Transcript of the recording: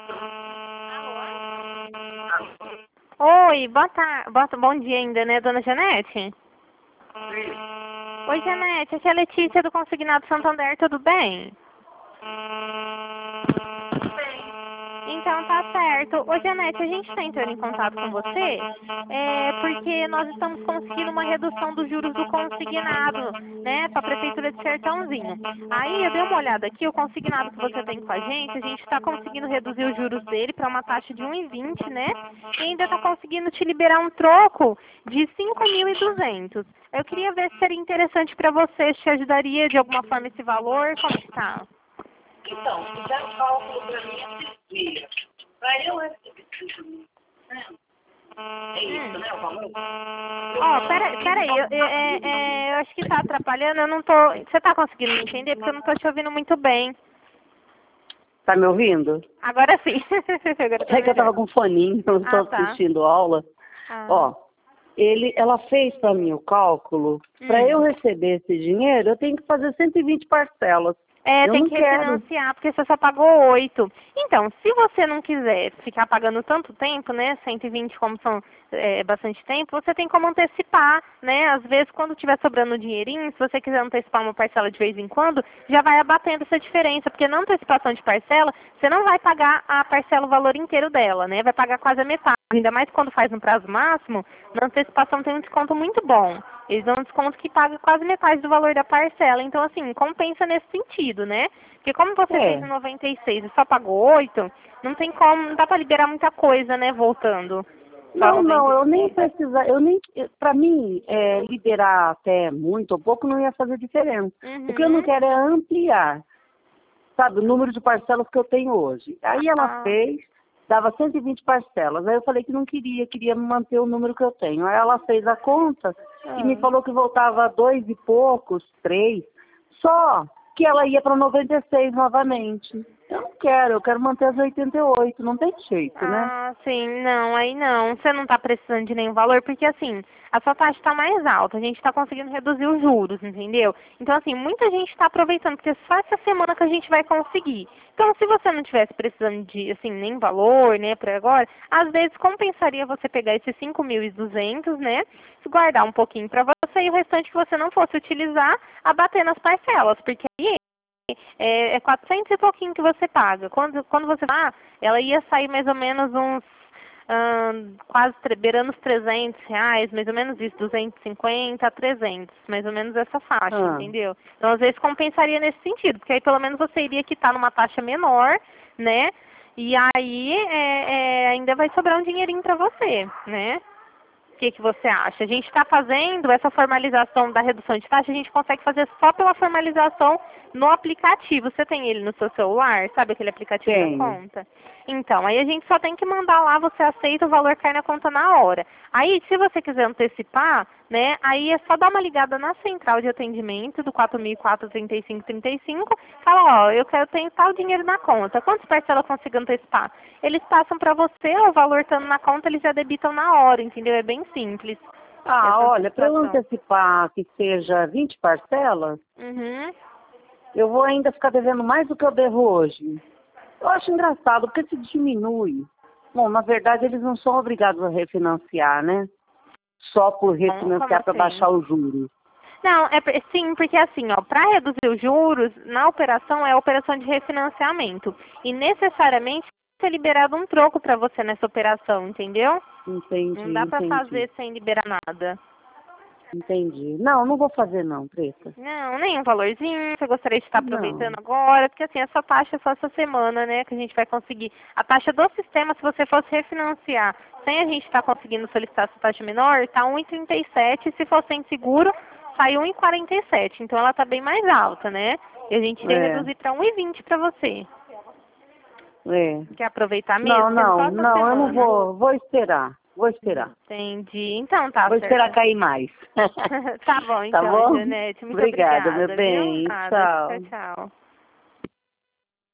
Oi, bom dia ainda, né, dona Janete? Sim. Oi, Janete, aqui é a Letícia do Consignado Santander, tudo bem? Então tá certo. Ô, Janete, a gente está entrando em contato com você porque nós estamos conseguindo uma redução dos juros do consignado, né, para a Prefeitura de Sertãozinho. Aí eu dei uma olhada aqui, o consignado que você tem com a gente está conseguindo reduzir os juros dele para uma taxa de 1,20, né, e ainda está conseguindo te liberar um troco de 5.200. Eu queria ver se seria interessante para você, se te ajudaria de alguma forma esse valor, como que tá? Então, fizeram um cálculo para mim esses dias. Para eu receber 5 mil, né? É isso, né, o valor? Ó, peraí, eu acho que tá atrapalhando, eu não tô... Você tá conseguindo me entender? Porque eu não tô te ouvindo muito bem. Tá me ouvindo? Agora sim. Agora tá É que eu tava melhor. com foninho, eu tô Tá. assistindo aula. Ah. Ó, ela fez para mim o cálculo. Para eu receber esse dinheiro, eu tenho que fazer 120 parcelas. Eu Tem não que quero. refinanciar, porque você só pagou 8. Então, se você não quiser ficar pagando tanto tempo, né, 120 como são bastante tempo, você tem como antecipar, né, às vezes quando tiver sobrando dinheirinho, se você quiser antecipar uma parcela de vez em quando, já vai abatendo essa diferença, porque na antecipação de parcela, você não vai pagar a parcela o valor inteiro dela, né, vai pagar quase a metade, ainda mais quando faz no prazo máximo, na antecipação tem um desconto muito bom. Eles dão um desconto que paga quase metade do valor da parcela. Então, assim, compensa nesse sentido, né? Porque como você fez em 96 e só pagou 8, não tem como, não dá pra liberar muita coisa, né, voltando. Só Não, eu nem 96. precisa, para mim, liberar até muito ou pouco não ia fazer diferença. O que eu não quero é ampliar, sabe, o número de parcelas que eu tenho hoje. Aí ela fez, dava 120 parcelas. Aí eu falei que não queria manter o número que eu tenho. Aí ela fez a conta e me falou que voltava a 2 e poucos, 3, só que ela ia para 96 novamente. Eu quero manter as 88, não tem jeito, né? Ah, sim, não, aí não. Você não está precisando de nenhum valor, porque assim, a sua taxa está mais alta, a gente está conseguindo reduzir os juros, entendeu? Então, assim, muita gente está aproveitando, porque só essa semana que a gente vai conseguir. Então, se você não tivesse precisando de, assim, nem valor, né, por agora, às vezes compensaria você pegar esses 5.200, né, guardar um pouquinho para você e o restante que você não fosse utilizar, abater nas parcelas, porque aí é 400 e pouquinho que você paga. Quando você ela ia sair mais ou menos uns quase beirando os R$ 300, mais ou menos isso, 250 a 300, mais ou menos essa faixa, entendeu? Então, às vezes, compensaria nesse sentido, porque aí pelo menos você iria quitar numa taxa menor, né? E aí ainda vai sobrar um dinheirinho para você, né? O que você acha? A gente está fazendo essa formalização da redução de taxa, a gente consegue fazer só pela formalização no aplicativo. Você tem ele no seu celular? Sabe aquele aplicativo da conta? Então, aí a gente só tem que mandar lá, você aceita, o valor cai na conta na hora. Aí, se você quiser antecipar, né, aí é só dar uma ligada na central de atendimento do 4004-3535, fala, ó, eu quero ter tal dinheiro na conta. Quantas parcelas eu consigo antecipar? Eles passam para você, o valor estando na conta, eles já debitam na hora, entendeu? É bem simples. Olha, para eu antecipar que seja 20 parcelas, eu vou ainda ficar devendo mais do que eu devo hoje. Eu acho engraçado, porque se diminui. Bom, na verdade, eles não são obrigados a refinanciar, né? Só por refinanciar para baixar os juros. Não, sim, porque assim, ó, para reduzir os juros, na operação é a operação de refinanciamento. E necessariamente ser liberado um troco para você nessa operação, entendeu? Entendi, não dá para fazer sem liberar nada. Entendi. Não vou fazer não, Preta. Não, nem um valorzinho, você gostaria de estar aproveitando agora, porque assim, essa taxa é só essa semana, né, que a gente vai conseguir. A taxa do sistema, se você fosse refinanciar, sem a gente estar conseguindo solicitar essa taxa menor, está 1,37, se for sem seguro, sai 1,47, então ela está bem mais alta, né? E a gente iria reduzir para 1,20 para você. Quer aproveitar mesmo? Não, eu não vou esperar. Entendi. Então tá Vou certo. esperar cair mais. Tá bom, então, Tá bom? Janete. Muito Obrigada, obrigada, meu bem. viu? Nada. Tchau. Tchau, tchau.